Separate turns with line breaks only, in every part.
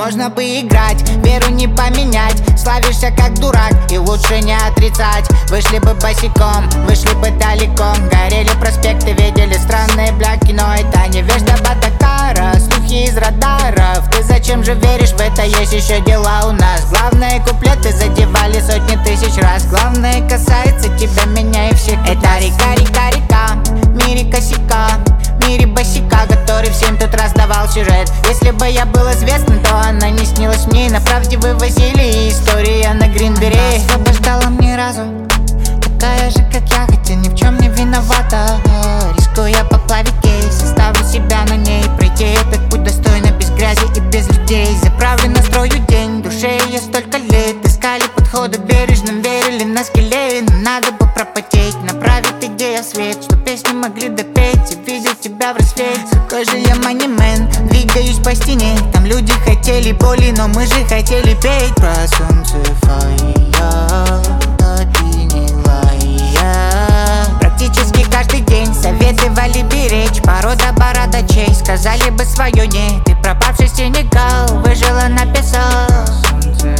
можно бы играть, веру не поменять. Славишься как дурак, и лучше не отрицать. Вышли бы босиком, вышли бы далеко. Горели проспекты, видели странные бляки. Но это не вежда Батакара, слухи из радаров. Ты зачем же веришь в это, есть еще дела у нас. Главные куплеты задевали сотни тысяч раз. Главное касается тебя, меня и всех. Это река, река, река, в мире косяка, в мире босика, который всем тут раздавал сюжет. Если бы я был известным, то она не снилась мне. На правде вывозили история на Гринбери. Она освобождала мне разум, такая же, как я, хотя ни в чем не виновата. Рискуя поплавить кейс, оставлю себя на ней. Пройти этот путь достойно, без грязи и без людей. Заправлю, настрою день, душе ее столько лет. Искали подходы бережным, верили на скеле. Но надо бы пропотеть, направить идею в свет, что песни могли допеть. И видел тебя в рассвете. Какой же я манимен, двигаюсь по стене. Там люди хотели боли, но мы же хотели петь. Про солнце фая, практически каждый день советовали беречь. Порода бородачей сказали бы свое не. Ты пропавший Сенегал, выжила на песок. Солнце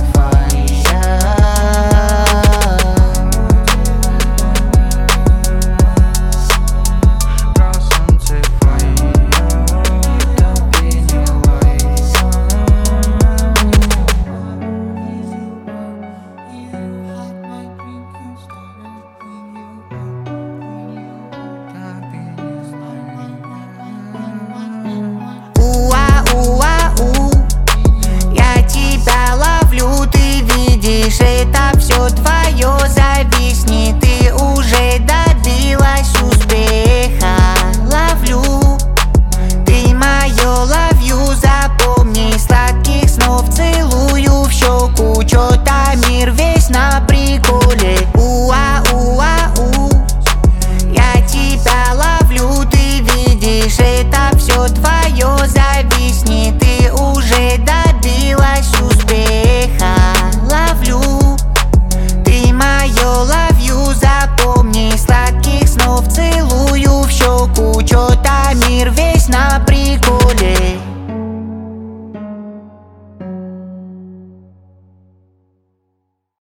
это все твое, зависни, ты уже добилась успеха. Ловлю, ты мое ловью, запомни, сладких снов целую в щеку. Чё-то мир весь на приколе. Уа-уа-у, я тебя ловлю, ты видишь, это все твое, зависни, ты уже добилась успеха. Ловлю, ты мое ловью, запомни, сладких снов целую в щеку. Чё-то мир весь на